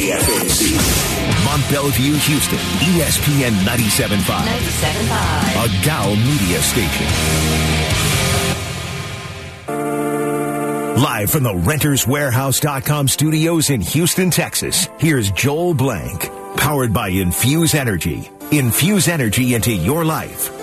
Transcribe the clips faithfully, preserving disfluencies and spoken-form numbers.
K F A C. Mont Bellevue, Houston, E S P N ninety-seven point five. ninety-seven point five. A Gal Media station. Live from the Renters Warehouse dot com studios in Houston, Texas, here's Joel Blank, powered by Infuse Energy. Infuse energy into your life.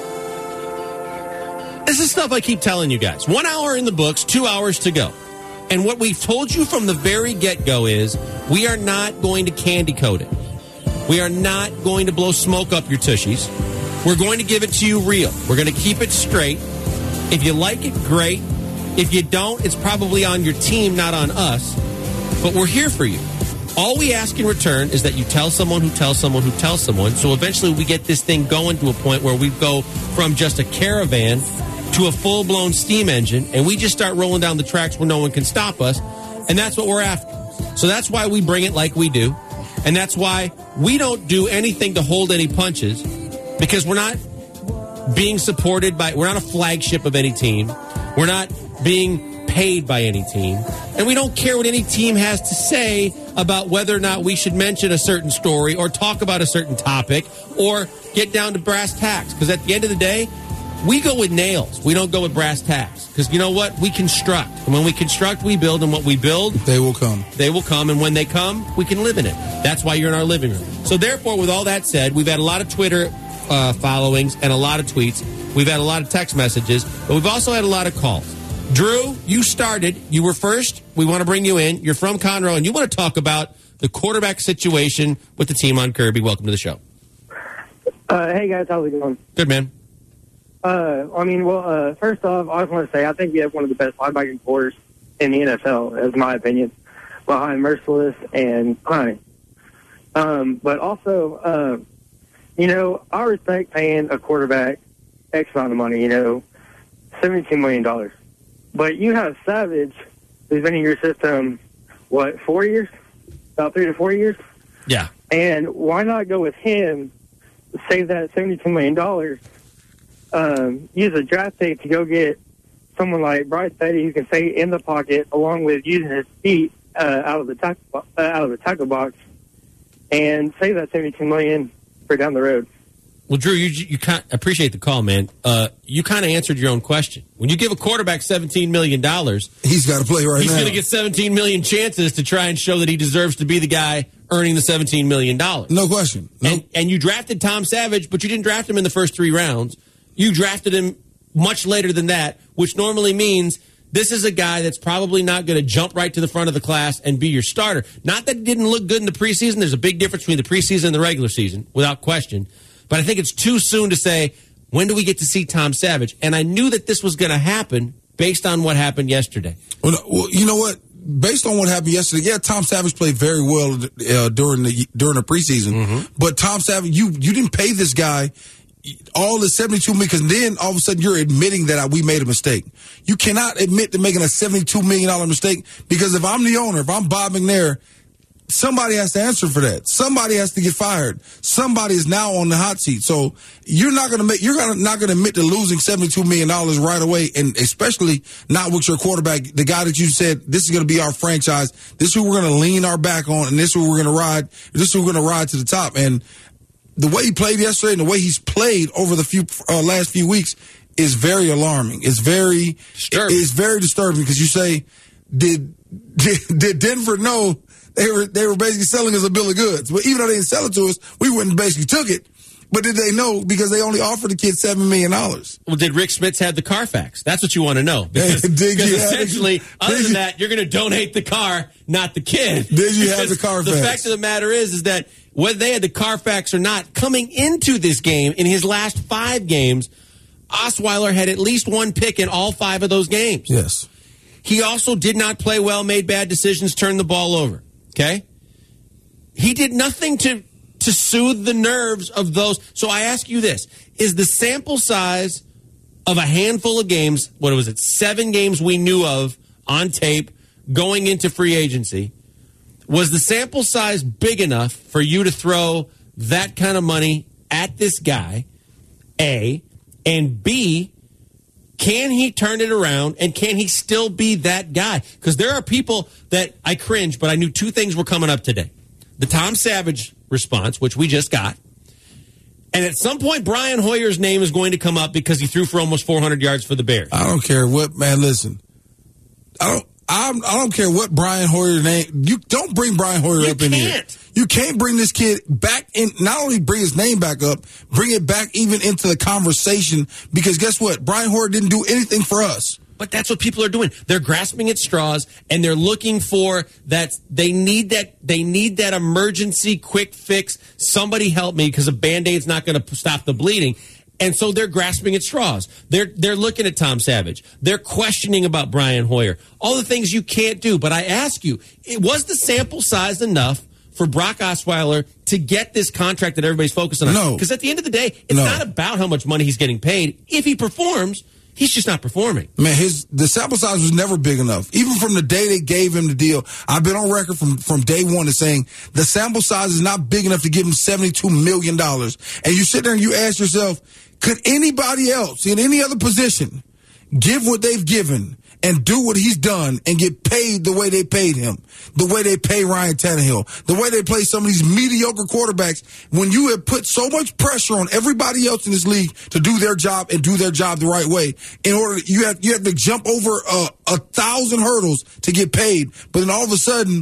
This is stuff I keep telling you guys. One hour in the books, two hours to go. And what we've told you from the very get-go is we are not going to candy coat it. We are not going to blow smoke up your tushies. We're going to give it to you real. We're going to keep it straight. If you like it, great. If you don't, it's probably on your team, not on us. But we're here for you. All we ask in return is that you tell someone who tells someone who tells someone. So eventually we get this thing going to a point where we go from just a caravan to a full-blown steam engine, and we just start rolling down the tracks where no one can stop us. And that's what we're after. So that's why we bring it like we do. And that's why we don't do anything to hold any punches, because we're not being supported by, we're not a flagship of any team. We're not being paid by any team. And we don't care what any team has to say about whether or not we should mention a certain story or talk about a certain topic or get down to brass tacks. Because at the end of the day, we go with nails. We don't go with brass tacks. Because you know what? We construct. And when we construct, we build. And what we build, they will come. They will come. And when they come, we can live in it. That's why you're in our living room. So therefore, with all that said, we've had a lot of Twitter uh, followings and a lot of tweets. We've had a lot of text messages. But we've also had a lot of calls. Drew, you started. You were first. We want to bring you in. You're from Conroe, and you want to talk about the quarterback situation with the team on Kirby. Welcome to the show. Uh, hey, guys. How's it going? Good, man. Uh, I mean, well, uh, first off, I just want to say I think we have one of the best linebacking corps in the N F L, as my opinion, behind Merciless and Hine. Um, but also, uh, you know, I respect paying a quarterback X amount of money, you know, seventy-two million dollars. But you have Savage, who's been in your system, what, four years? About three to four years? Yeah. And why not go with him, save that seventy-two million dollars, um, use a draft pick to go get someone like Bryce Petty who can stay in the pocket along with using his feet uh, out of the tackle, uh, out of the tackle box, and save that seventy-two million dollars for down the road. Well, Drew, you you can't appreciate the call, man. Uh, you kind of answered your own question. When you give a quarterback seventeen million dollars, he's got to play right he's now. He's going to get seventeen million chances to try and show that he deserves to be the guy earning the seventeen million dollars. No question. No. And, and you drafted Tom Savage, but you didn't draft him in the first three rounds. You drafted him much later than that, which normally means this is a guy that's probably not going to jump right to the front of the class and be your starter. Not that he didn't look good in the preseason. There's a big difference between the preseason and the regular season, without question. But I think it's too soon to say, when do we get to see Tom Savage? And I knew that this was going to happen based on what happened yesterday. Well, well, you know what? Based on what happened yesterday, yeah, Tom Savage played very well uh, during the during the preseason. Mm-hmm. But Tom Savage, you you didn't pay this guy all the seventy-two million dollars, because then all of a sudden you're admitting that we made a mistake. You cannot admit to making a seventy-two million dollars mistake, because if I'm the owner, if I'm Bob McNair, somebody has to answer for that. Somebody has to get fired. Somebody is now on the hot seat. So you're not going to make, you're gonna, not going to admit to losing seventy-two million dollars right away, and especially not with your quarterback, the guy that you said, this is going to be our franchise. This is who we're going to lean our back on, and this is who we're going to ride. This is who we're going to ride to the top. And the way he played yesterday and the way he's played over the few uh, last few weeks is very alarming. It's very, disturbing. It's very disturbing, because you say, did, did, did Denver know They were they were basically selling us a bill of goods? But even though they didn't sell it to us, we wouldn't basically took it. But did they know? Because they only offered the kid seven million dollars. Well, did Rick Smits have the Carfax? That's what you want to know. Because, did because you essentially, have, other did than you, that, you're going to donate the car, not the kid. Did you because have the Carfax? The fact of the matter is, is that whether they had the Carfax or not, coming into this game, in his last five games, Osweiler had at least one pick in all five of those games. Yes. He also did not play well, made bad decisions, turned the ball over. Okay? He did nothing to, to soothe the nerves of those. So I ask you this. Is the sample size of a handful of games, what was it, seven games we knew of on tape going into free agency, was the sample size big enough for you to throw that kind of money at this guy, A, and B, can he turn it around, and can he still be that guy? Because there are people that I cringe, but I knew two things were coming up today. the Tom Savage response, which we just got. And at some point, Brian Hoyer's name is going to come up because he threw for almost four hundred yards for the Bears. I don't care what, man, listen. I don't I'm, I don't care what Brian Hoyer's name. You don't bring Brian Hoyer you up in here. Can't. You can't bring this kid back in, not only bring his name back up, bring it back even into the conversation, because guess what? Brian Hoyer didn't do anything for us. But that's what people are doing. They're grasping at straws, and they're looking for that. They need that. They need that emergency quick fix. Somebody help me, because a Band-Aid's not going to stop the bleeding. And so they're grasping at straws. They're they're looking at Tom Savage. They're questioning about Brian Hoyer. All the things you can't do. But I ask you, it was the sample size enough for Brock Osweiler to get this contract that everybody's focusing on? No. Because at the end of the day, it's no. not about how much money he's getting paid. If he performs, he's just not performing. Man, his the sample size was never big enough. Even from the day they gave him the deal, I've been on record from, from day one as saying the sample size is not big enough to give him seventy-two million dollars. And you sit there and you ask yourself, could anybody else in any other position give what they've given and do what he's done and get paid the way they paid him, the way they pay Ryan Tannehill, the way they play some of these mediocre quarterbacks, when you have put so much pressure on everybody else in this league to do their job and do their job the right way? In order, you have you have to jump over a, a thousand hurdles to get paid, but then all of a sudden,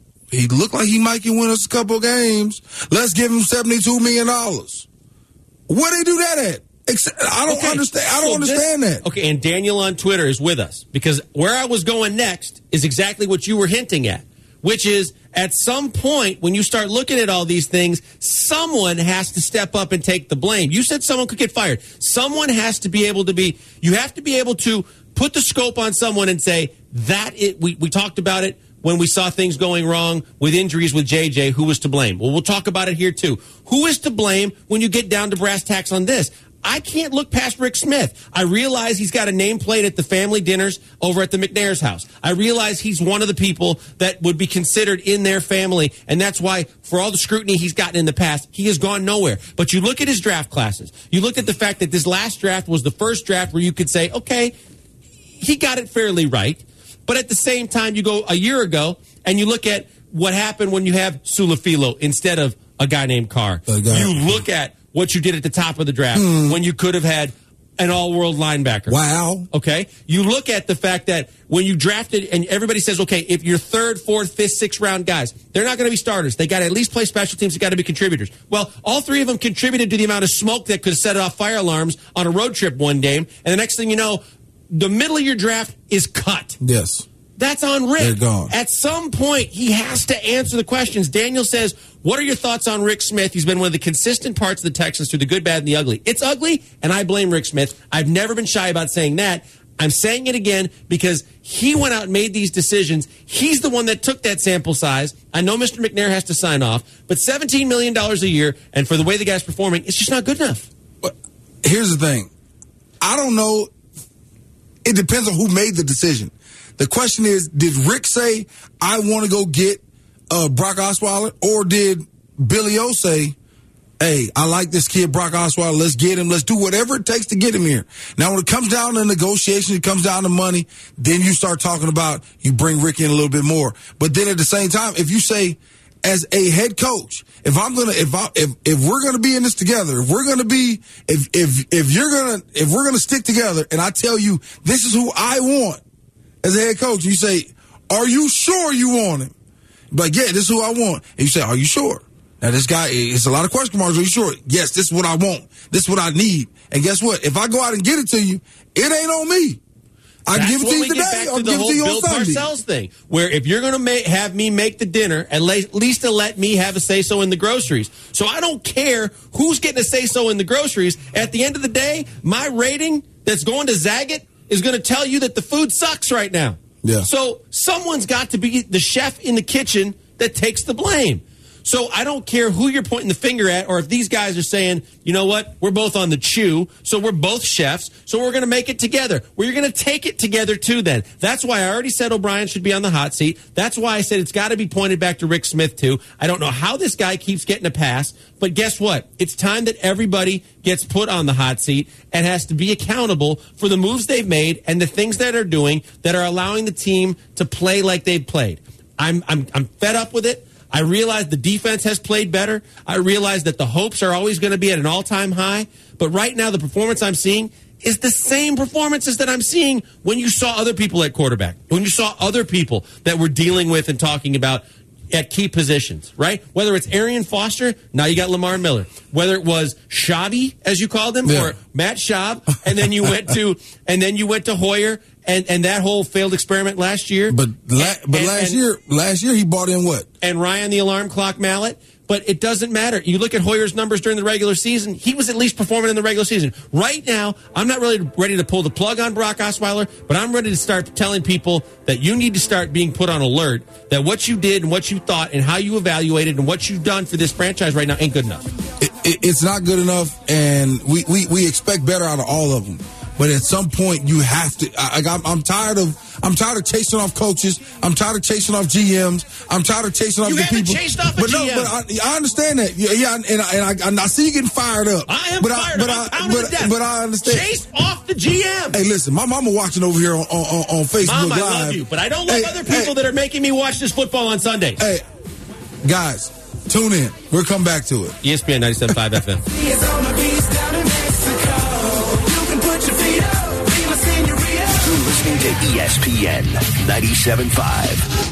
he looked like he might can win us a couple of games. Let's give him seventy-two million dollars. Where they do that at? I don't okay, understand. I don't so understand this, that. Okay, and Daniel on Twitter is with us, because where I was going next is exactly what you were hinting at, which is at some point when you start looking at all these things, someone has to step up and take the blame. You said someone could get fired. Someone has to be able to be, you have to be able to put the scope on someone and say, that it, we, we talked about it when we saw things going wrong with injuries with J J, who was to blame? Well, we'll talk about it here too. Who is to blame when you get down to brass tacks on this? I can't look past Rick Smith. I realize he's got a nameplate at the family dinners over at the McNair's house. I realize he's one of the people that would be considered in their family, and that's why, for all the scrutiny he's gotten in the past, he has gone nowhere. But you look at his draft classes. You look at the fact that this last draft was the first draft where you could say, okay, he got it fairly right. But at the same time, you go a year ago, and you look at what happened when you have Sulafilo instead of a guy named Carr. You look at what you did at the top of the draft hmm. when you could have had an all-world linebacker. Wow. Okay? You look at the fact that when you drafted, and everybody says, okay, if you're third, fourth, fifth, sixth round guys, they're not going to be starters. They got to at least play special teams. They got to be contributors. Well, all three of them contributed to the amount of smoke that could set off fire alarms on a road trip one game. And the next thing you know, the middle of your draft is cut. Yes. That's on Rick. They're gone. At some point, he has to answer the questions. Daniel says, what are your thoughts on Rick Smith? He's been one of the consistent parts of the Texans through the good, bad, and the ugly. It's ugly, and I blame Rick Smith. I've never been shy about saying that. I'm saying it again because he went out and made these decisions. He's the one that took that sample size. I know Mister McNair has to sign off, but seventeen million dollars a year, and for the way the guy's performing, it's just not good enough. But here's the thing. I don't know. It depends on who made the decision. The question is, did Rick say, I want to go get uh, Brock Osweiler? Or did Billy O say, hey, I like this kid, Brock Osweiler. Let's get him. Let's do whatever it takes to get him here. Now, when it comes down to negotiation, it comes down to money, then you start talking about you bring Rick in a little bit more. But then at the same time, if you say, as a head coach, if I'm gonna, if I, if if we're gonna be in this together, if we're gonna be, if if if you're gonna, if we're gonna stick together, and I tell you this is who I want as a head coach, you say, are you sure you want him? Like, yeah, this is who I want. And you say, are you sure? Now this guy, it's a lot of question marks. Are you sure? Yes, this is what I want. This is what I need. And guess what? If I go out and get it to you, it ain't on me. I That's give it to you today. I'll give it to you on Sunday. Bill Parcells thing, where if you're going to have me make the dinner, at least to let me have a say-so in the groceries. So I don't care who's getting a say-so in the groceries. At the end of the day, my rating that's going to Zagat is going to tell you that the food sucks right now. Yeah. So someone's got to be the chef in the kitchen that takes the blame. So I don't care who you're pointing the finger at, or if these guys are saying, you know what, we're both on the chew, so we're both chefs, so we're going to make it together. We're going to take it together too then. That's why I already said O'Brien should be on the hot seat. That's why I said it's got to be pointed back to Rick Smith too. I don't know how this guy keeps getting a pass, but guess what? It's time that everybody gets put on the hot seat and has to be accountable for the moves they've made and the things that are doing that are allowing the team to play like they've played. I'm I'm I'm fed up with it. I realize the defense has played better. I realize that the hopes are always going to be at an all-time high. But right now, the performance I'm seeing is the same performances that I'm seeing when you saw other people at quarterback, when you saw other people that we're dealing with and talking about at key positions, right? Whether it's Arian Foster, now you got Lamar Miller. Whether it was Schaub, as you called him, yeah. or Matt Schaub, and then you went to and then you went to Hoyer and, and that whole failed experiment last year. But la- and, but and, last and, year, last year he brought in what? And Ryan the alarm clock mallet. But it doesn't matter. You look at Hoyer's numbers during the regular season, he was at least performing in the regular season. Right now, I'm not really ready to pull the plug on Brock Osweiler, but I'm ready to start telling people that you need to start being put on alert, that what you did and what you thought and how you evaluated and what you've done for this franchise right now ain't good enough. It, it, it's not good enough, and we, we, we expect better out of all of them. But at some point, you have to. I, I, I'm tired of. I'm tired of chasing off coaches. I'm tired of chasing off G Ms. I'm tired of chasing off you the haven't people. Chased off a but G M. no, but I, I understand that. Yeah, yeah, and I, and I, and I see you getting fired up. I am but fired I, but up. I, I'm but, but, but I understand. Chase off the G M. Hey, listen, my mama watching over here on on, on Facebook Mom, Live. I love you, but I don't love hey, other people hey, that are making me watch this football on Sundays. Hey, guys, tune in. We'll come back to it. E S P N ninety-seven point five F M. Listening to E S P N ninety-seven point five.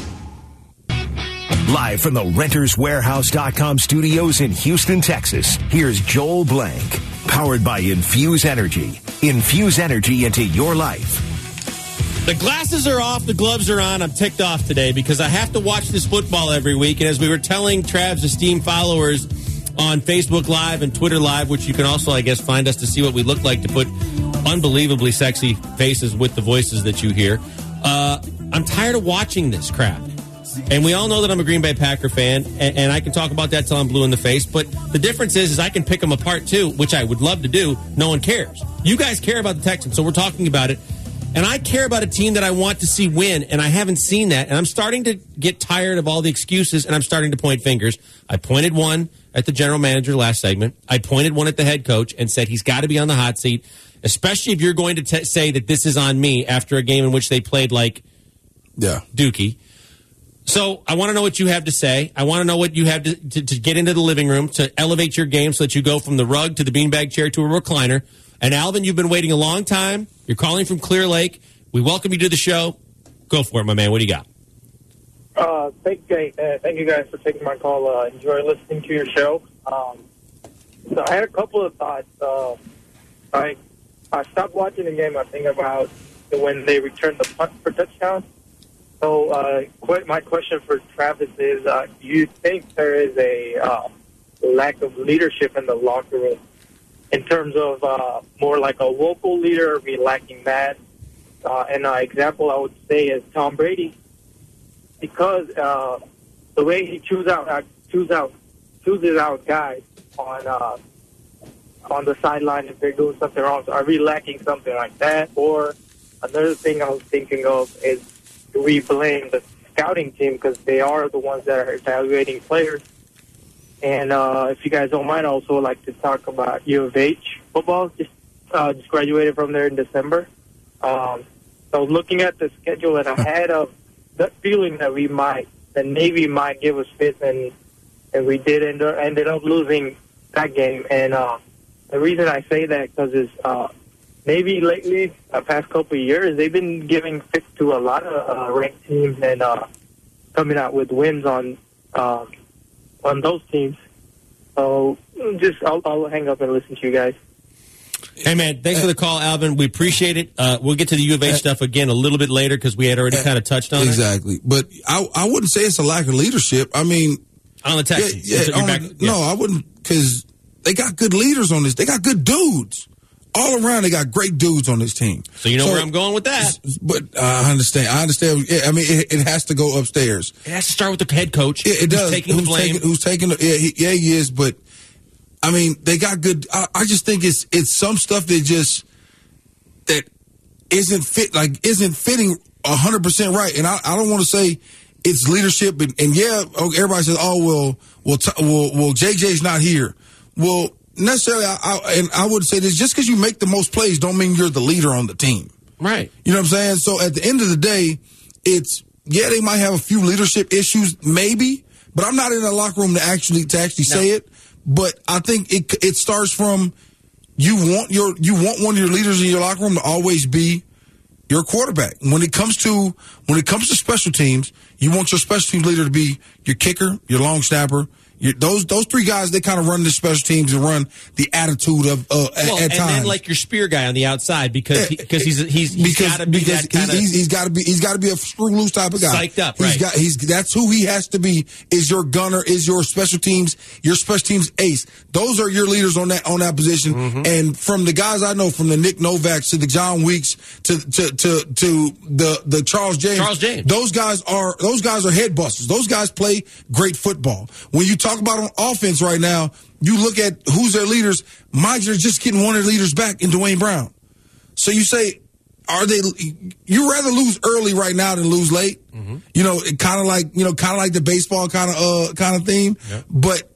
Live from the Renters Warehouse dot com studios in Houston, Texas, here's Joel Blank. Powered by Infuse Energy. Infuse energy into your life. The glasses are off, the gloves are on. I'm ticked off today because I have to watch this football every week. And as we were telling Trav's esteemed followers on Facebook Live and Twitter Live, which you can also, I guess, find us to see what we look like to put unbelievably sexy faces with the voices that you hear. Uh, I'm tired of watching this crap. And we all know that I'm a Green Bay Packer fan, and, and I can talk about that till I'm blue in the face. But the difference is, is I can pick them apart too, which I would love to do. No one cares. You guys care about the Texans, so we're talking about it. And I care about a team that I want to see win, and I haven't seen that. And I'm starting to get tired of all the excuses, and I'm starting to point fingers. I pointed one at the general manager last segment. I pointed one at the head coach and said he's got to be on the hot seat, especially if you're going to t- say that this is on me after a game in which they played like yeah. Dookie. So I want to know what you have to say. I want to know what you have to, to, to get into the living room, to elevate your game so that you go from the rug to the beanbag chair to a recliner. And Alvin, you've been waiting a long time. You're calling from Clear Lake. We welcome you to the show. Go for it, my man. What do you got? Uh, thank, uh, thank you guys for taking my call. Uh, enjoy listening to your show. Um, so I had a couple of thoughts. Uh, I I stopped watching the game, I think, about when they returned the punt for touchdown. So uh, my question for Travis is, uh, do you think there is a uh, lack of leadership in the locker room in terms of uh, more like a vocal leader, or be lacking that? Uh, and an example I would say is Tom Brady, because uh, the way he chooses out, uh, choose out, chooses out guys on uh, on the sideline if they're doing something wrong. So are we lacking something like that? Or another thing I was thinking of is, do we blame the scouting team because they are the ones that are evaluating players? And uh, if you guys don't mind, I also would like to talk about U of H football. Just uh, just graduated from there in December. Um, so looking at the schedule, and I had a that feeling that we might, the Navy might give us fits, and and we did end up, ended up losing that game. And uh, the reason I say that because is uh, Navy lately, the past couple of years, they've been giving fits to a lot of uh, ranked teams and uh, coming out with wins on uh, on those teams. So just I'll, I'll hang up and listen to you guys. Hey, man, thanks for the call, Alvin. We appreciate it. Uh, we'll get to the U of H stuff again a little bit later because we had already kind of touched on exactly. it. Exactly. But I, I wouldn't say it's a lack of leadership. I mean, on the Texans. Yeah, yeah, on back, the, yeah. No, I wouldn't, because they got good leaders on this. They got good dudes. All around, they got great dudes on this team. So you know so, where I'm going with that. But uh, I understand. I understand. I mean, it, it has to go upstairs. It has to start with the head coach. It, it does. Taking who's the blame. Taking, who's taking the, yeah, he, yeah, he is. But, I mean, they got good. I, I just think it's it's some stuff that just, that isn't fit, like, isn't fitting one hundred percent right. And I, I don't want to say it's leadership. And, and yeah, everybody says, oh, well, well, t- well, well, J J's not here. Well, necessarily, I, I, and I would say this, just because you make the most plays don't mean you're the leader on the team. Right. You know what I'm saying? So at the end of the day, it's, yeah, they might have a few leadership issues, maybe, but I'm not in the locker room to actually to actually no. say it. But I think it it starts from you want your you want one of your leaders in your locker room to always be your quarterback. When it comes to when it comes to special teams, you want your special teams leader to be your kicker, your long snapper. Your, those those three guys, they kind of run the special teams and run the attitude of uh, well, at, at and times. then like your spear guy on the outside because yeah, he, cause he's he's he's got to be because that kind of he's, he's got to be he's got to be a screw loose type of guy. Psyched up, he's right? Got, he's that's who he has to be. Is your gunner? Is your special teams? Your special teams ace? Those are your leaders on that on that position. Mm-hmm. And from the guys I know, from the Nick Novaks to the John Weeks to to to to the the Charles James, Charles James, those guys are those guys are head busters. Those guys play great football. When you talk about on offense right now, you look at who's their leaders. Mind you, they're just getting one of their leaders back in Dwayne Brown. So you say, are they? You rather lose early right now than lose late. Mm-hmm. You know, kind of like you know, kind of like the baseball kind of uh, kind of theme. Yep. But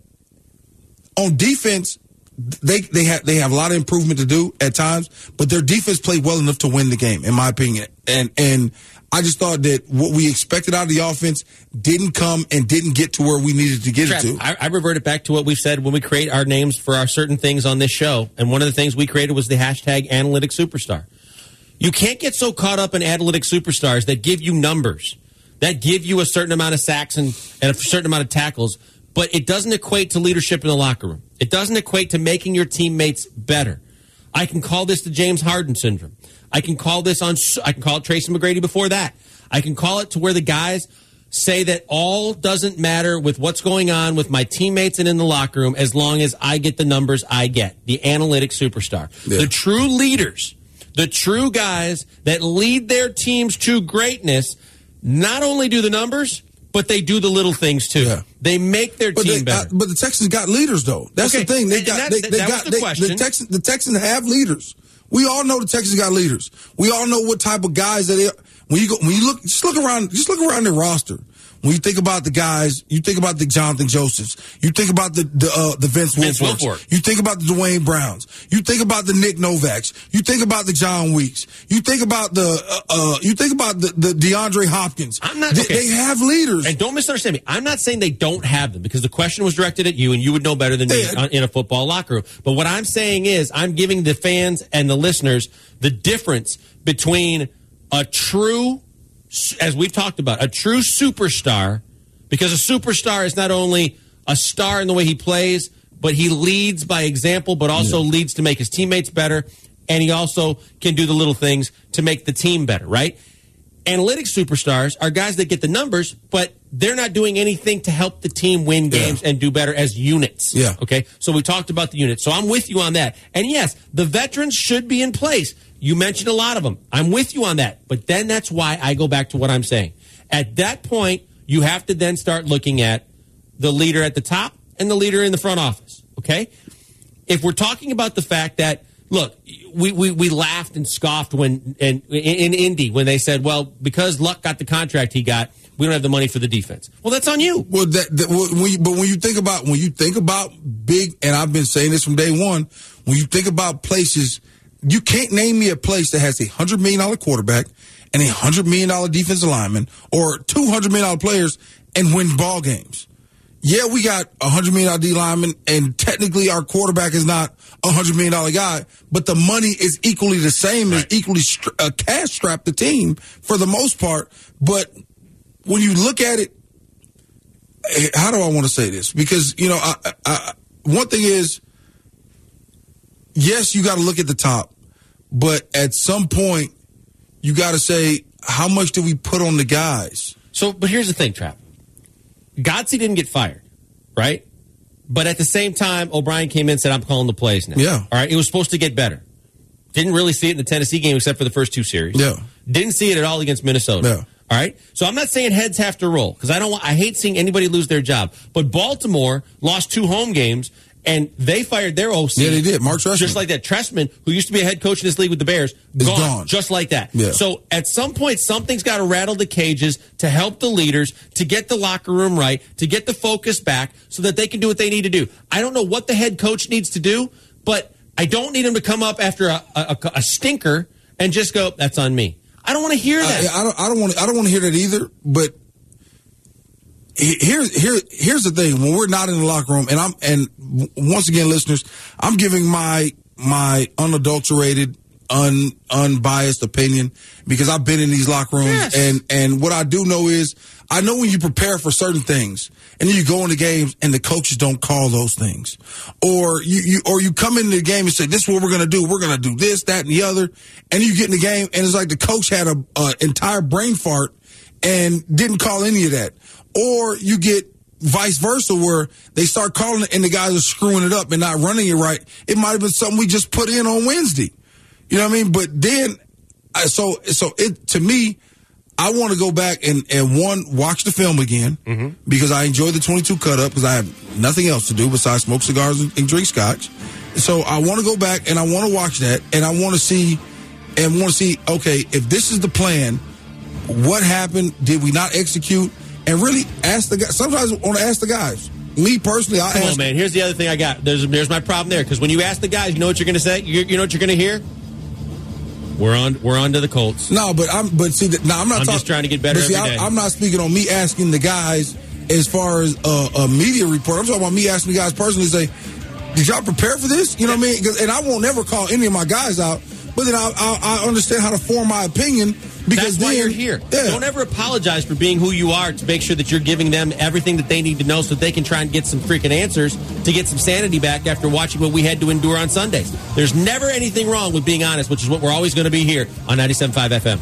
on defense, they they have they have a lot of improvement to do at times. But their defense played well enough to win the game, in my opinion. And and. I just thought that what we expected out of the offense didn't come and didn't get to where we needed to get Trav, it to. I, I reverted back to what we've said when we create our names for our certain things on this show. And one of the things we created was the hashtag analytic superstar. You can't get so caught up in analytic superstars that give you numbers, that give you a certain amount of sacks and, and a certain amount of tackles, but it doesn't equate to leadership in the locker room. It doesn't equate to making your teammates better. I can call this the James Harden syndrome. I can call this on. I can call it Tracy McGrady before that. I can call it to where the guys say that all doesn't matter with what's going on with my teammates and in the locker room as long as I get the numbers I get. The analytic superstar. Yeah. The true leaders, the true guys that lead their teams to greatness, not only do the numbers, but they do the little things too. Yeah. They make their but team they, better. Uh, but the Texans got leaders, though. That's okay. the thing. They and, got. and they, that, they that got. was the they, question. The Texans. The Texans have leaders. We all know the Texans got leaders. We all know what type of guys that they are. When you go, when you look, just look around, just look around their roster. When you think about the guys, you think about the Jonathan Josephs. You think about the the, uh, the Vince Wilforks. You think about the Dwayne Browns. You think about the Nick Novaks. You think about the John Weeks. You think about the uh, uh, you think about the, the DeAndre Hopkins. I'm not. They, okay. they have leaders. And don't misunderstand me. I'm not saying they don't have them because the question was directed at you, and you would know better than me yeah. in a football locker room. But what I'm saying is, I'm giving the fans and the listeners the difference between a true, as we've talked about, a true superstar. Because a superstar is not only a star in the way he plays, but he leads by example, but also yeah. leads to make his teammates better, and he also can do the little things to make the team better, right? Analytic superstars are guys that get the numbers, but they're not doing anything to help the team win games yeah. and do better as units. Yeah. Okay? So we talked about the units. So I'm with you on that. And yes, the veterans should be in place. You mentioned a lot of them. I'm with you on that. But then that's why I go back to what I'm saying. At that point, you have to then start looking at the leader at the top and the leader in the front office, okay? If we're talking about the fact that, look, we, we, we laughed and scoffed when in, in Indy when they said, well, because Luck got the contract he got, we don't have the money for the defense. Well, that's on you. Well, that, that when you, but when you think about when you think about big, and I've been saying this from day one, when you think about places, you can't name me a place that has a hundred million dollar quarterback and a hundred million dollar defensive lineman or two hundred million dollar players and win ball games. Yeah, we got a hundred million dollar D lineman, and technically our quarterback is not a hundred million dollar guy, but the money is equally the same, right. Is equally st- uh, cash strapped the team for the most part. But when you look at it, how do I want to say this? Because you know, I, I, one thing is, yes, you got to look at the top, but at some point, you got to say, how much do we put on the guys? So, but here's the thing, Trav. Godsey didn't get fired, right? But at the same time, O'Brien came in and said, I'm calling the plays now. Yeah. All right, it was supposed to get better. Didn't really see it in the Tennessee game except for the first two series. Yeah. Didn't see it at all against Minnesota. Yeah. All right? So I'm not saying heads have to roll because I don't want, I hate seeing anybody lose their job. But Baltimore lost two home games, and they fired their O C. Yeah, they did. Mark Trestman. Just like that. Trestman, who used to be a head coach in this league with the Bears, gone, gone. Just like that. Yeah. So at some point, something's got to rattle the cages to help the leaders, to get the locker room right, to get the focus back so that they can do what they need to do. I don't know what the head coach needs to do, but I don't need him to come up after a, a, a stinker and just go, that's on me. I don't want to hear that. I, I don't. I don't want. I don't want to hear that either. But Here's here here's the thing. When we're not in the locker room, and I'm and once again, listeners, I'm giving my my unadulterated, un unbiased opinion because I've been in these locker rooms, yes. and and what I do know is I know when you prepare for certain things, and then you go into games and the coaches don't call those things, or you, you or you come into the game and say, "This is what we're going to do. We're going to do this, that, and the other," and you get in the game and it's like the coach had a, a entire brain fart and didn't call any of that. Or you get vice versa where they start calling it and the guys are screwing it up and not running it right. It might have been something we just put in on Wednesday. You know what I mean? But then, so so it to me, I want to go back and, and one, watch the film again mm-hmm. because I enjoy the twenty-two cut up because I have nothing else to do besides smoke cigars and, and drink scotch. So I want to go back and I want to watch that and I want to see and want to see, okay, if this is the plan, what happened? Did we not execute? And really ask the guys. Sometimes I want to ask the guys. Me personally, I Come ask. on, man. Here's the other thing I got. There's there's my problem there because when you ask the guys, you know what you're going to say. You, you know what you're going to hear. We're on. We're on to the Colts. No, but I'm. But see, no, I'm not. I'm talk, just trying to get better see, every I, day. I'm not speaking on me asking the guys as far as uh, a media report. I'm talking about me asking the guys personally. Say, did y'all prepare for this? You know what I mean? And I won't never call any of my guys out. But then I, I, I understand how to form my opinion. Because That's why then, you're here. Yeah. Don't ever apologize for being who you are to make sure that you're giving them everything that they need to know so they can try and get some freaking answers to get some sanity back after watching what we had to endure on Sundays. There's never anything wrong with being honest, which is what we're always going to be here on ninety-seven point five F M.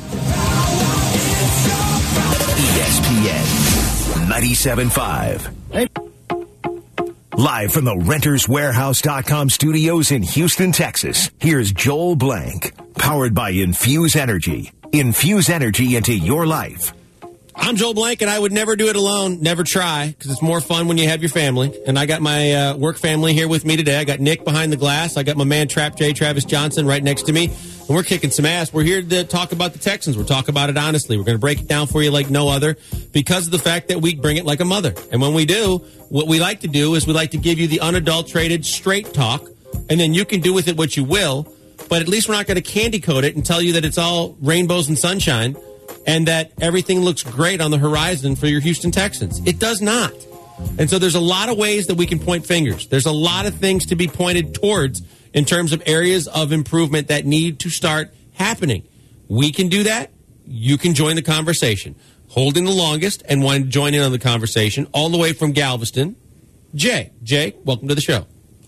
E S P N ninety-seven point five. Hey. Live from the Renters Warehouse dot com studios in Houston, Texas, here's Joel Blank, powered by Infuse Energy. Infuse energy into your life. I'm Joel Blank, and I would never do it alone, never try, because it's more fun when you have your family. And I got my uh, work family here with me today. I got Nick behind the glass. I got my man Trap J, Travis Johnson, right next to me. And we're kicking some ass. We're here to talk about the Texans. We're talking about it honestly. We're going to break it down for you like no other because of the fact that we bring it like a mother. And when we do, what we like to do is we like to give you the unadulterated, straight talk, and then you can do with it what you will. But at least we're not going to candy coat it and tell you that it's all rainbows and sunshine and that everything looks great on the horizon for your Houston Texans. It does not. And so there's a lot of ways that we can point fingers. There's a lot of things to be pointed towards in terms of areas of improvement that need to start happening. We can do that. You can join the conversation. Holding the longest and wanting to join in on the conversation all the way from Galveston, Jay. Jay, welcome to the show.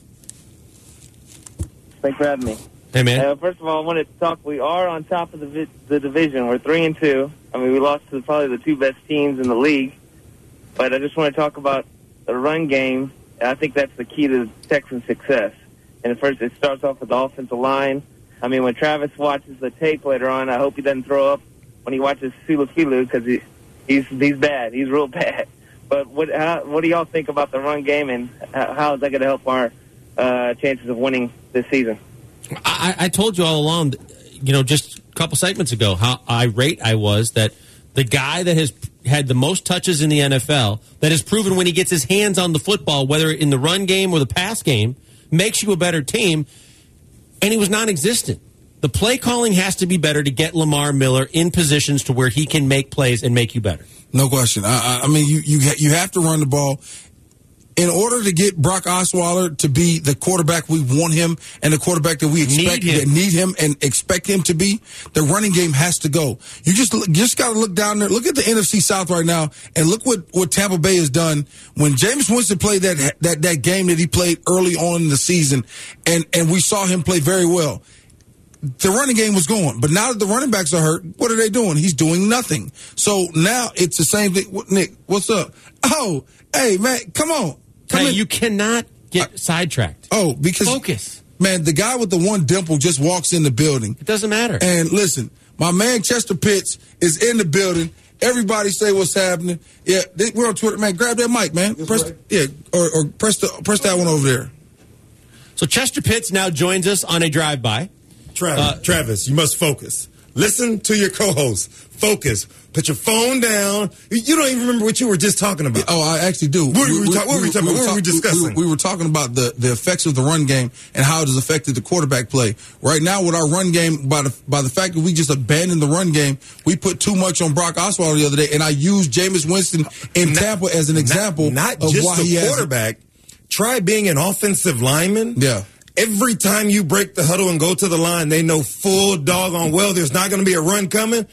Thanks for having me. Hey, man. Uh, first of all, I wanted to talk. We are on top of the vi- the division. We're three and two. I mean, we lost to probably the two best teams in the league. But I just want to talk about the run game. And I think that's the key to Texans' success. And first, it starts off with the offensive line. I mean, when Travis watches the tape later on, I hope he doesn't throw up when he watches Sulafilu because he, he's he's bad. He's real bad. But what how, what do y'all think about the run game, and how, how is that going to help our uh, chances of winning this season? I, I told you all along, you know, just a couple segments ago, how irate I was that the guy that has had the most touches in the N F L, that has proven when he gets his hands on the football, whether in the run game or the pass game, makes you a better team, and he was non-existent. The play calling has to be better to get Lamar Miller in positions to where he can make plays and make you better. No question. I, I mean, you you you have to run the ball. In order to get Brock Osweiler to be the quarterback we want him and the quarterback that we expect need him. that need him and expect him to be, the running game has to go. You just just got to look down there. Look at the N F C South right now, and look what, what Tampa Bay has done. When Jameis Winston played that that that game that he played early on in the season, and and we saw him play very well. The running game was going, but now that the running backs are hurt, what are they doing? He's doing nothing. So now it's the same thing. Nick, what's up? Oh, hey man, come on. Hey, you cannot get uh, sidetracked. Oh, because focus, man. The guy with the one dimple just walks in the building. It doesn't matter. And listen, my man Chester Pitts is in the building. Everybody say what's happening. Yeah, they, we're on Twitter, man. Grab that mic, man. Press, right. Yeah, or, or press the press that one over there. So Chester Pitts now joins us on a drive-by. Travis, uh, Travis, you must focus. Listen to your co-host. Focus. Put your phone down. You don't even remember what you were just talking about. Oh, I actually do. What were we, we, talk, what were we talking we, about? What were we discussing? We, we were talking about the, the effects of the run game and how it has affected the quarterback play. Right now, with our run game, by the by the fact that we just abandoned the run game, we put too much on Brock Osweiler the other day, and I used Jameis Winston in not, Tampa as an example not, not of just why the he has quarterback. Try being an offensive lineman. Yeah. Every time you break the huddle and go to the line, they know full doggone well there's not going to be a run coming.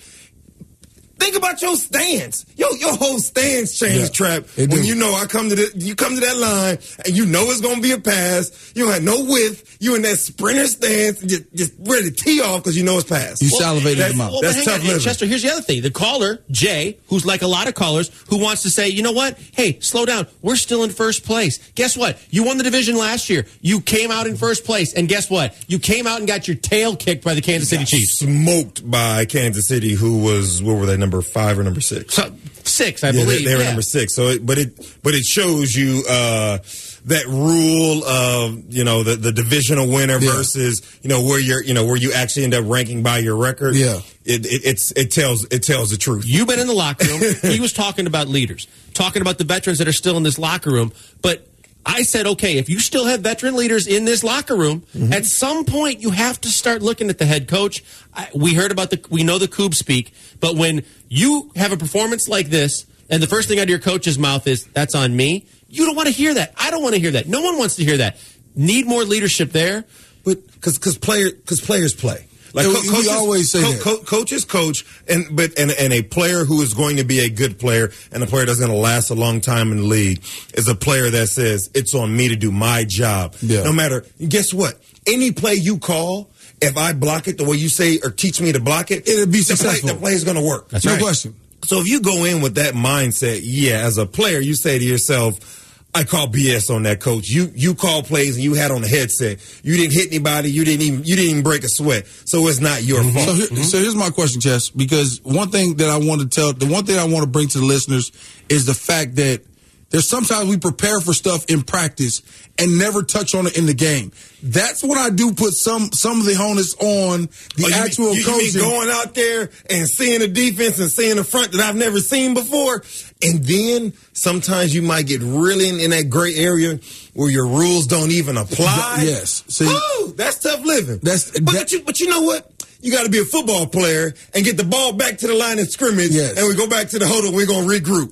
Think about your stance. Yo, your whole stance change, yeah, Trap. When you know I come to the, you come to that line and you know it's gonna be a pass. You don't have no width. You in that sprinter stance, just, just ready to tee off because you know it's pass. You well, salivated him out. Well, that's tough living. Chester, here's the other thing. The caller, Jay, who's like a lot of callers, who wants to say, you know what? Hey, slow down. We're still in first place. Guess what? You won the division last year. You came out in first place, and guess what? You came out and got your tail kicked by the Kansas City Chiefs. Smoked by Kansas City, who was what were they, number five or number six? So, six, I yeah, believe. They, they were yeah. number six. So, it, but it, but it shows you uh, that rule of you know the, the divisional winner yeah. versus you know where you're you know where you actually end up ranking by your record. Yeah, it, it it's it tells it tells the truth. You've been in the locker room. He was talking about leaders, talking about the veterans that are still in this locker room, but. I said, okay, if you still have veteran leaders in this locker room, mm-hmm. at some point you have to start looking at the head coach. I, we heard about the, we know the Coob speak, but when you have a performance like this, and the first thing out of your coach's mouth is, that's on me, you don't want to hear that. I don't want to hear that. No one wants to hear that. Need more leadership there. But because because player, because players play. Like co- coaches, we always say co- that. Co- coaches coach, and but and, and a player who is going to be a good player and a player that's going to last a long time in the league is a player that says it's on me to do my job. Yeah. No matter, guess what? Any play you call, if I block it the way you say or teach me to block it, it'll be the successful. Play, the play is going to work. That's no right. question. So if you go in with that mindset, yeah, as a player, you say to yourself, I call B S on that, coach. You you call plays and you had on the headset. You didn't hit anybody. You didn't even you didn't even break a sweat. So it's not your mm-hmm. fault. So, here, mm-hmm. so here's my question, Chess. Because one thing that I want to tell, the one thing I want to bring to the listeners is the fact that there's sometimes we prepare for stuff in practice and never touch on it in the game. That's when I do put some some of the onus on the oh, you actual mean, you, coaching. You mean going out there and seeing the defense and seeing the front that I've never seen before. And then sometimes you might get really in, in that gray area where your rules don't even apply. Yes. See, Ooh, that's tough living. That's but, that, but, you, but you know what? You got to be a football player and get the ball back to the line of scrimmage, yes. and we go back to the huddle. We're going to regroup.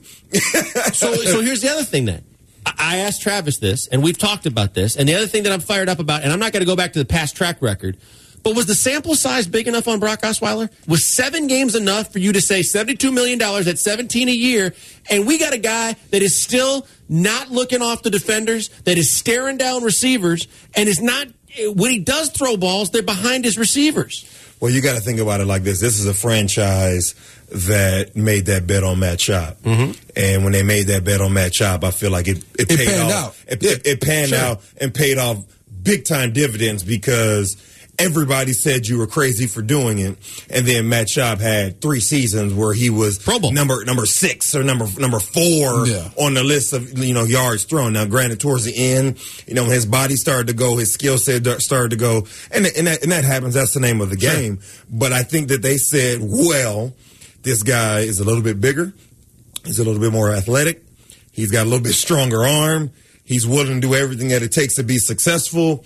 so, so here's the other thing then. I asked Travis this, and we've talked about this, and the other thing that I'm fired up about, and I'm not going to go back to the past track record, but was the sample size big enough on Brock Osweiler? Was seven games enough for you to say seventy-two million dollars at seventeen a year, and we got a guy that is still not looking off the defenders, that is staring down receivers, and is not, when he does throw balls, they're behind his receivers. Well, you got to think about it like this. This is a franchise that made that bet on Matt Schaub. Mm-hmm. And when they made that bet on Matt Schaub, I feel like it, it, it paid panned off. out. It, yeah. it, it panned sure. out and paid off big-time dividends because everybody said you were crazy for doing it. And then Matt Schaub had three seasons where he was Pro Bowl. number number six or number number four yeah. on the list of you know yards thrown. Now, granted, towards the end, you know, his body started to go, his skill set started to go, and and that, and that happens. That's the name of the game. Sure. But I think that they said, well, this guy is a little bit bigger. He's a little bit more athletic. He's got a little bit stronger arm. He's willing to do everything that it takes to be successful.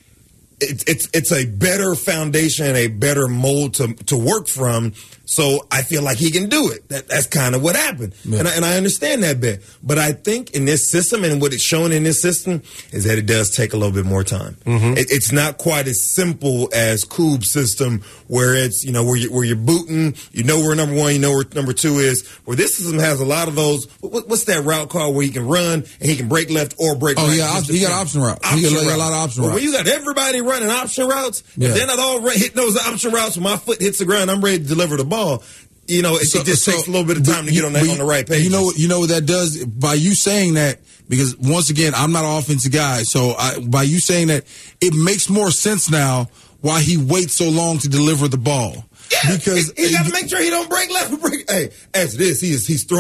It's it's it's a better foundation and a better mold to to work from. So I feel like he can do it. That that's kind of what happened, yeah. and I, and I understand that bit. But I think in this system and what it's showing in this system is that it does take a little bit more time. Mm-hmm. It, it's not quite as simple as Coob's system, where it's you know where you where you're booting, you know where number one, you know where number two is. Where this system has a lot of those. What, what's that route called where he can run and he can break left or break oh, right? Oh yeah, he got option route. Option he got route. a lot of option well, routes. When you got everybody running option routes, yeah. and then I all hit those option routes when my foot hits the ground, I'm ready to deliver the ball. You know, it, so, it just so, takes a little bit of time to get on that on the right page. You know, you know what that does by you saying that, because once again, I'm not an offensive guy. So I, by you saying that, it makes more sense now why he waits so long to deliver the ball. Yeah, because he, he got to make sure he don't break left. Break. Hey, as this, he is he's thrown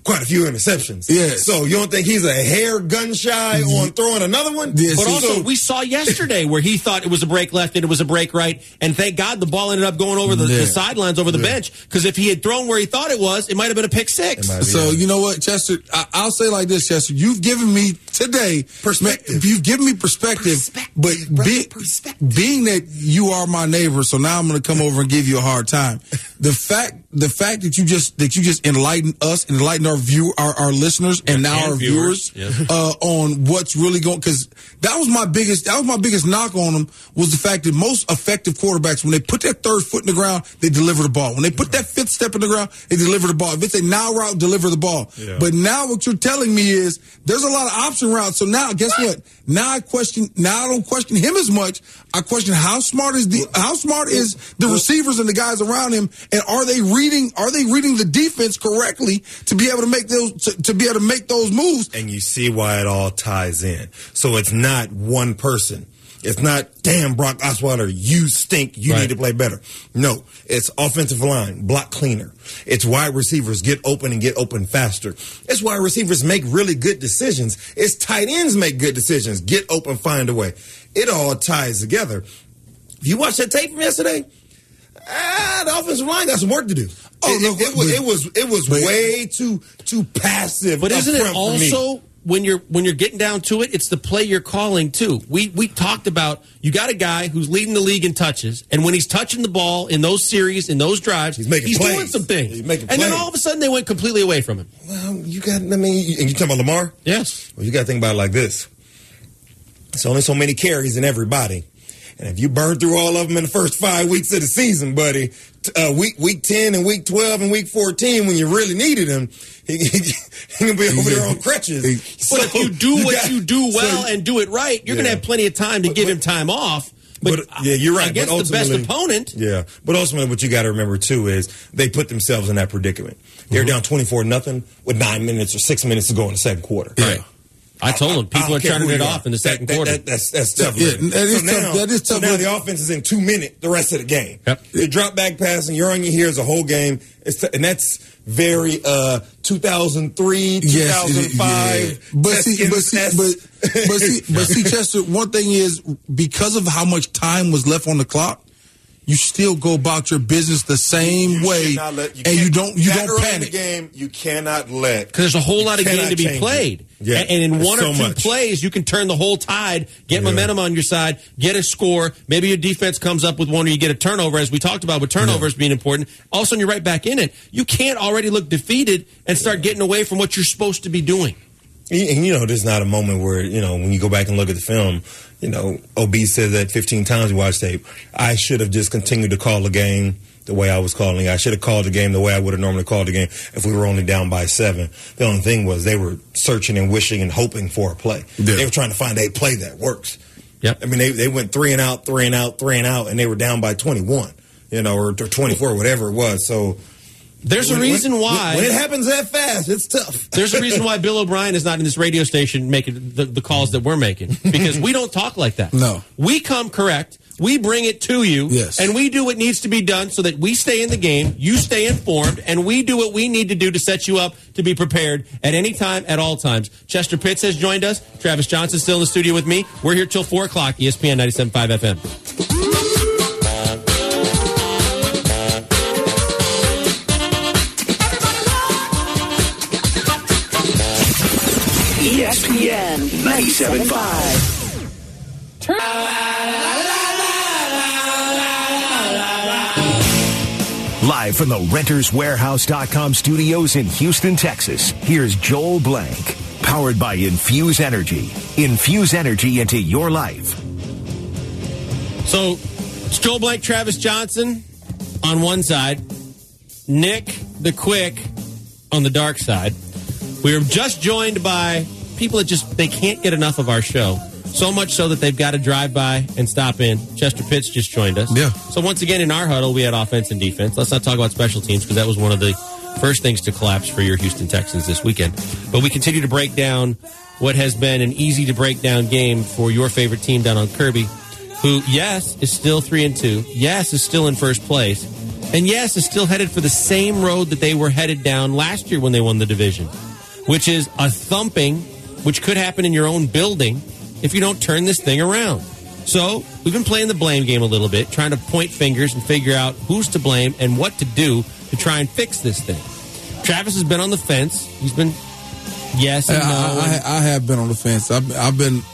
quite a few interceptions. Yeah. So you don't think he's a hair gun shy on throwing another one? Yeah, But see, also, so- we saw yesterday where he thought it was a break left and it was a break right, and thank God the ball ended up going over the, Yeah. the sidelines, over the bench, because if he had thrown where he thought it was, it might have been a pick six. It might be. So you know what, Chester? I, I'll say like this, Chester. You've given me today Perspective. man, you've given me perspective, Perspective, but brother, be, perspective. being that you are my neighbor, so now I'm going to come over and give you a hard time. The fact, the fact that you just that you just enlighten us, enlighten our view, our, our listeners, and now and our viewers, viewers, yeah. uh, on what's really going. Because that was my biggest, that was my biggest knock on them, was the fact that most effective quarterbacks, when they put their third foot in the ground, they deliver the ball. When they put that fifth step in the ground, they deliver the ball. If it's a now route, deliver the ball. Yeah. But now what you're telling me is there's a lot of option routes. So now, guess what? Now I question. Now I don't question him as much. I question how smart is the how smart is the receivers and the guys around him, and are they reading? Are they reading the defense correctly to be able to make those to, to be able to make those moves? And you see why it all ties in. So it's not one person. It's not, damn, Brock Osweiler, you stink. You Right. need to play better. No, it's offensive line, block cleaner. It's wide receivers get open and get open faster. It's wide receivers make really good decisions. It's tight ends make good decisions. Get open, find a way. It all ties together. If you watch that tape from yesterday, ah, the offensive line got some work to do. Oh, it, no, it, it was but- it was it was but- way too too passive. But up isn't it front for me. also when you're when you're getting down to it, it's the play you're calling too. We we talked about you got a guy who's leading the league in touches, and when he's touching the ball in those series, in those drives, He's making he's plays. doing some things. He's making and then plays. all of a sudden they went completely away from him. Well, you got. I mean, you, and you talking about Lamar? Yes. Well, you got to think about it like this. It's only so many carries in everybody. And if you burn through all of them in the first five weeks of the season, buddy, t- uh, week week ten and week twelve and week fourteen, when you really needed him, he, he, he gonna be over there on crutches. But if you do what got- you do well so- and do it right, you're going to Yeah. have plenty of time to But- give but- him time off. But, But, yeah, you're right. Against but the best ultimately- opponent, Yeah, but ultimately, what you got to remember too is they put themselves in that predicament. They're down twenty-four nothing with nine minutes or six minutes to go in the second quarter. right? I told him I people don't are care turning who it you off are. in the second That- that- quarter. that- that's that's tough. Yeah, living. that is so tough- Now, that is so tough now living. the offense is in two minute the rest of the game. Yep. You drop back passing, you're on your heels the whole game. It's t- and that's very uh, two thousand three, two thousand five. yeah. But see, but see, but, but see, but see, Chester. One thing is because of how much time was left on the clock, you still go about your business the same way, and you don't you that don't early in the panic. game. You cannot let Because there's a whole you lot of game cannot to be change it. played. Yeah, and, and in there's one so or two much. plays, you can turn the whole tide, get Yeah. momentum on your side, get a score. Maybe your defense comes up with one or you get a turnover, as we talked about with turnovers being important. All of a sudden, you're right back in it. You can't already look defeated and start getting away from what you're supposed to be doing. And you know, there's not a moment where, you know, when you go back and look at the film, you know, O B said that fifteen times we watched tape. I should have just continued to call the game the way I was calling it. I should have called the game the way I would have normally called the game if we were only down by seven. The only thing was they were searching and wishing and hoping for a play. Yeah. They were trying to find a play that works. Yep. I mean, they, they went three and out, three and out, three and out, and they were down by twenty-one, you know, or, or twenty-four, whatever it was. So There's a when- reason when- why. When it happens that fast, it's tough. There's a reason why Bill O'Brien is not in this radio station making the, the calls that we're making, because we don't talk like that. No. We come correct. We bring it to you, Yes. and we do what needs to be done so that we stay in the game, you stay informed, and we do what we need to do to set you up to be prepared at any time, at all times. Chester Pitts has joined us. Travis Johnson still in the studio with me. We're here till four o'clock, E S P N ninety-seven point five F M. E S P N ninety-seven point five. Live from the Renters Warehouse dot com studios in Houston, Texas, here's Joel Blank. Powered by Infuse Energy. Infuse energy into your life. So, it's Joel Blank, Travis Johnson on one side, Nick the Quick on the dark side. We are just joined by people that just, they can't get enough of our show. So much so that they've got to drive by and stop in. Chester Pitts just joined us. Yeah. So once again, in our huddle, we had offense and defense. Let's not talk about special teams because that was one of the first things to collapse for your Houston Texans this weekend. But we continue to break down what has been an easy to break down game for your favorite team down on Kirby, who, yes, is still three and two. Yes, is still in first place. And yes, is still headed for the same road that they were headed down last year when they won the division, which is a thumping, which could happen in your own building if you don't turn this thing around. So we've been playing the blame game a little bit, trying to point fingers and figure out who's to blame and what to do to try and fix this thing. Travis has been on the fence. He's been yes and I, no. I, I, I have been on the fence. I've, I've been.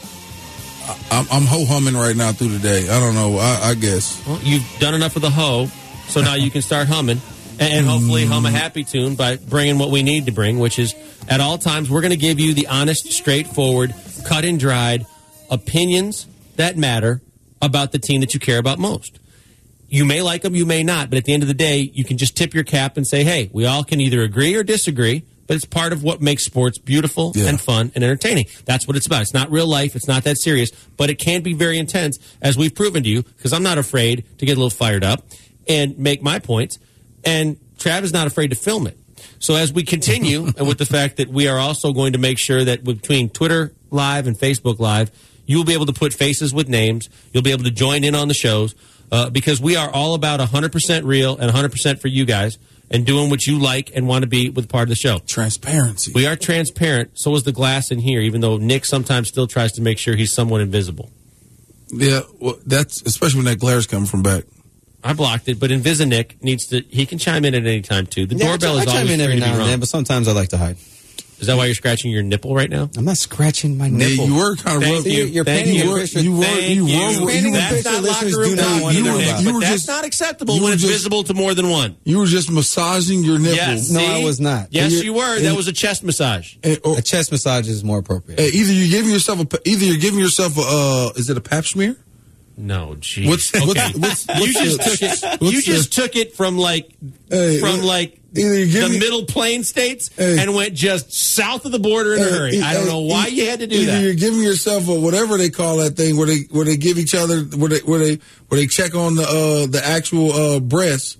I'm, I'm ho-humming right now through the day. I don't know. I, I guess. Well, you've done enough of the hoe, so now you can start humming and, and hopefully hum a happy tune by bringing what we need to bring, which is at all times we're going to give you the honest, straightforward, cut and dried opinions that matter about the team that you care about most. You may like them, you may not, but at the end of the day, you can just tip your cap and say, hey, we all can either agree or disagree, but it's part of what makes sports beautiful Yeah. and fun and entertaining. That's what it's about. It's not real life. It's not that serious, but it can be very intense, as we've proven to you, because I'm not afraid to get a little fired up and make my points, and Trav is not afraid to film it. So as we continue, and with the fact that we are also going to make sure that between Twitter Live and Facebook Live, you'll be able to put faces with names. You'll be able to join in on the shows uh, because we are all about one hundred percent real and one hundred percent for you guys and doing what you like and want to be with part of the show. Transparency. We are transparent. So is the glass in here, even though Nick sometimes still tries to make sure he's somewhat invisible. Yeah, well, that's especially when that glare's coming from back. I blocked it, but Invisi-Nick needs to, he can chime in at any time, too. The Yeah, doorbell I, is I chime always in free every to be now and wrong. then, but sometimes I like to hide. Is that why you're scratching your nipple right now? I'm not scratching my Yeah, nipple. you were kind of Thank rough. you. You're Thank painting you. a picture. You were. Thank You were. you. You Painting a were. That's picture not listeners locker room do not talk want to either, know Nick, about. You but were that's just- not acceptable you when were it's just- visible to more than one. You were just massaging your nipple. Yes. No, See? I was not. Yes, And you were. and- That was a chest massage. And- or- A chest massage is more appropriate. Hey, either you're giving yourself a either you're giving yourself a uh, is it a pap smear? No, geez. What's- okay. what's- what's- you what's just the- took it. what's You just the- took it from like Hey, from uh, like either you give the me- middle plain states Hey. and went just south of the border in a Hey, hurry. e- I don't hey, know why e- you had to do either that. You're giving yourself a whatever they call that thing where they where they give each other where they where they where they check on the uh, the actual uh, breast,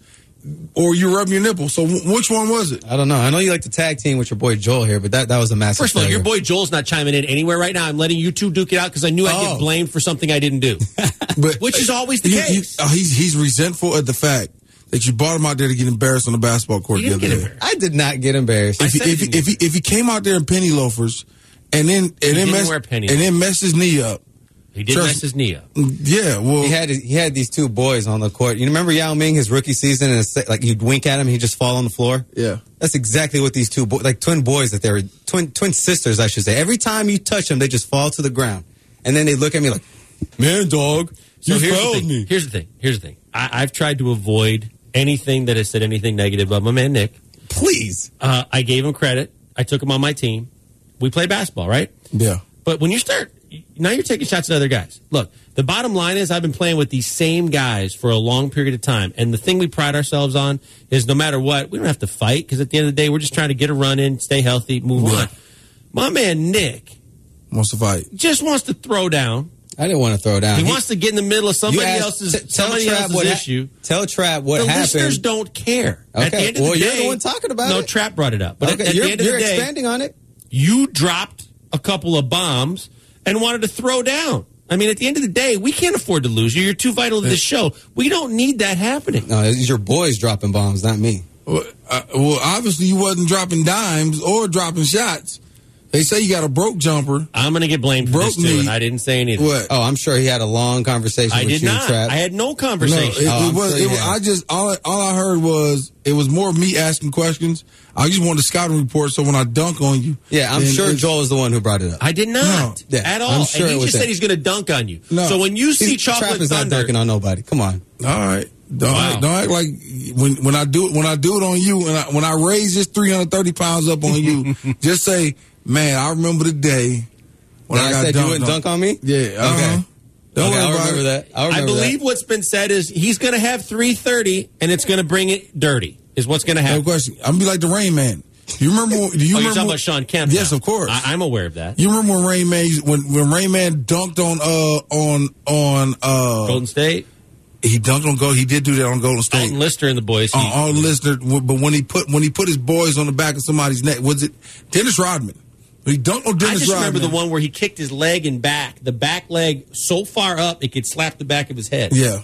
or you rub your nipple. So w- which one was it? I don't know. I know you like to tag team with your boy Joel here, but that, that was a massive First of all, failure. your boy Joel's not chiming in anywhere right now. I'm letting you two duke it out because I knew I'd Oh. get blamed for something I didn't do. But Which is always the he- case. he- uh, he's he's resentful at the fact that you brought him out there to get embarrassed on the basketball court He the didn't other get day. embarrassed. I did not get embarrassed. If he, I said if, he, he if he if he came out there in penny loafers and then and then didn't messed, wear penny and then messed his knee up, He did Trust- mess his knee up. yeah, well, He had he had these two boys on the court. You remember Yao Ming, his rookie season, and it's like you'd wink at him, he'd just fall on the floor. yeah. That's exactly what these two boys, like twin boys that they were, twin twin sisters, I should say. Every time you touch them, they just fall to the ground, and then they look at me like, "Man, dog, So you here's the failed thing. me." Here's the thing. Here's the thing. I, I've tried to avoid anything that has said anything negative about my man Nick. Please, Uh, I gave him credit. I took him on my team. We played basketball, right? Yeah. But when you start, now you're taking shots at other guys. Look, the bottom line is I've been playing with these same guys for a long period of time. And the thing we pride ourselves on is no matter what, we don't have to fight because at the end of the day, we're just trying to get a run in, stay healthy, move Yeah. on. My man Nick Wants to fight. just wants to throw down. I didn't want to throw down. He, wants to get in the middle of somebody You asked- else's, t- tell somebody Trap else's what ha- issue. Tell Trap what the happened. listeners don't care. At the Okay, end of well, the you're day, the one talking about no, it. Trap brought it up. But Okay, at, at you're, the end of you're the day, expanding on it. you dropped a couple of bombs and wanted to throw down. I mean, at the end of the day, we can't afford to lose you. You're too vital to this show. We don't need that happening. No, it's your boys dropping bombs, not me. Well, uh, well, obviously you wasn't dropping dimes or dropping shots. They say you got a broke jumper. I'm going to get blamed for Broke this too, knee. and I didn't say anything. What? Oh, I'm sure he had a long conversation I with did you, not. Trap. I had no No, conversation. it, Oh, it I'm was. sure It you was have. I just all I, all I heard was it was more me asking questions. I just wanted a scouting report, so when I dunk on you, yeah, I'm then sure it's- Joel is the one who brought it up. I did not No. Yeah, at all. I'm sure and it he was just said him. he's going to dunk on you. No. So when you see He's- Chocolate Trap is not Thunder, dunking on nobody. Come on. All right, don't Wow. act, don't act like when when I do it when I do it on you and I, when I raise this three hundred thirty pounds up on you, just say, man, I remember the day when Then I I got said you dunked wouldn't on. dunk on me? Yeah, uh-huh. Okay. Don't Okay, worry I'll about remember it. that. I'll I remember believe that. what's been said is he's going to have three thirty, and it's going to bring it dirty. Is what's going to No happen. question. I'm gonna be like the Rain Man. You remember? Do you Oh, you're remember? talking about Sean Kemp? Yes, now. of course. I, I'm aware of that. You remember when Rain Man when when Rain Man dunked on uh on on uh Golden State, he dunked on Gold. He did do that on Golden State. Alton Lister and the boys. On he- all listener, but when he put when he put his boys on the back of somebody's neck, was it Dennis Rodman? He dunked on I Dennis just Rodman. remember the one where he kicked his leg and back, the back leg so far up it could slap the back of his head. Yeah,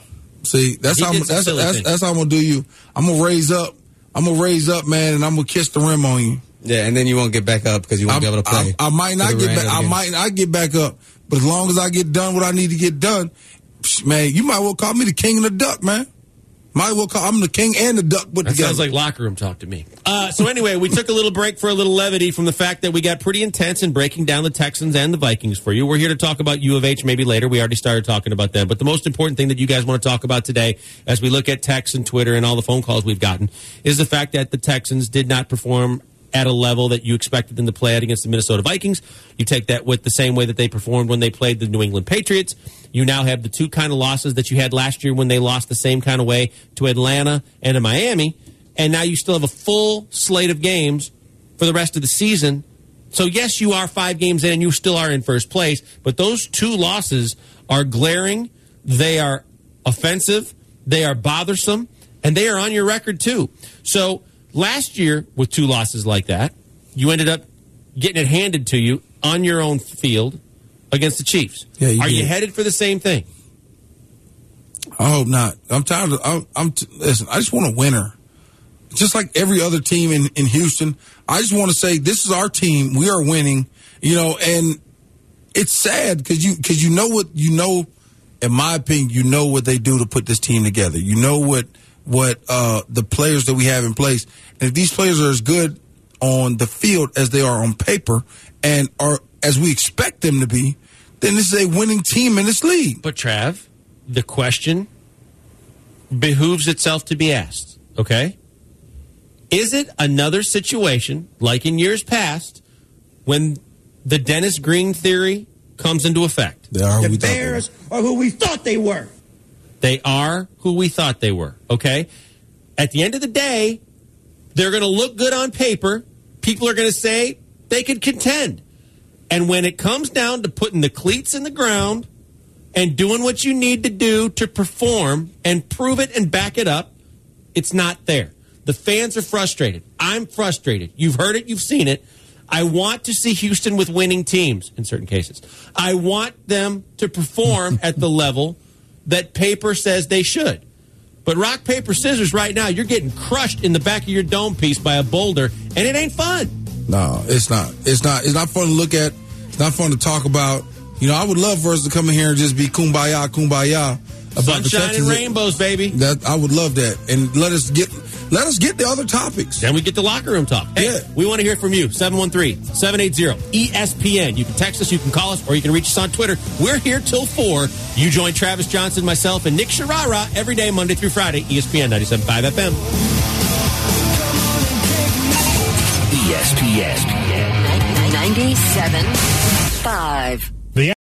See, that's He how I'm, did some that's silly that's, things. that's how I'm gonna do you. I'm gonna raise up. I'm gonna raise up, man, and I'm gonna kiss the rim on you. Yeah, and then you won't get back up because you won't I'm- be able to play. I, I might not for the get back. remainder of I the game. might not get back up, but as long as I get done what I need to get done, psh, man, you might well call me the king and the duck, man. Might well call I'm the king and the duck put That together. sounds like locker room talk to me. Uh, so anyway, we took a little break for a little levity from the fact that we got pretty intense in breaking down the Texans and the Vikings for you. We're here to talk about U of H maybe later. We already started talking about them. But the most important thing that you guys want to talk about today as we look at text and Twitter and all the phone calls we've gotten is the fact that the Texans did not perform at a level that you expected them to play at against the Minnesota Vikings. You take that with the same way that they performed when they played the New England Patriots. You now have the two kind of losses that you had last year when they lost the same kind of way to Atlanta and to Miami. And now you still have a full slate of games for the rest of the season. So, yes, you are five games in and you still are in first place. But those two losses are glaring. They are offensive. They are bothersome. And they are on your record, too. So, last year, with two losses like that, you ended up getting it handed to you on your own field against the Chiefs. Yeah, you Are did. you headed for the same thing? I hope not. I'm tired of. I'm. I'm t- listen. I just want a winner. Just like every other team in, in Houston, I just want to say this is our team. We are winning. You know, and it's sad because you because you know what you know. In my opinion, you know what they do to put this team together. You know what what uh, the players that we have in place, and if these players are as good on the field as they are on paper, and are as we expect them to be, then this is a winning team in this league. But, Trav, the question behooves itself to be asked, okay? Is it another situation, like in years past, when the Dennis Green theory comes into effect? They are who The we thought they Bears are who we thought they were. They are who we thought they were, okay? At the end of the day, they're going to look good on paper. People are going to say they could contend. And when it comes down to putting the cleats in the ground and doing what you need to do to perform and prove it and back it up, it's not there. The fans are frustrated. I'm frustrated. You've heard it. You've seen it. I want to see Houston with winning teams in certain cases. I want them to perform at the level that paper says they should. But rock, paper, scissors right now, you're getting crushed in the back of your dome piece by a boulder, and it ain't fun. No, it's not. It's not. It's not fun to look at. It's not fun to talk about. You know, I would love for us to come in here and just be kumbaya, kumbaya about the Sunshine and Texans. rainbows, baby. That I would love that, and let us get let us get the other topics. Then we get the locker room talk. Hey, Yeah. we want to hear from you. seven one three, seven eight zero, E S P N. You can text us, you can call us, or you can reach us on Twitter. We're here till four. You join Travis Johnson, myself, and Nick Sharara every day, Monday through Friday, E S P N ninety-seven point five F M. E S P N. ninety-seven point five.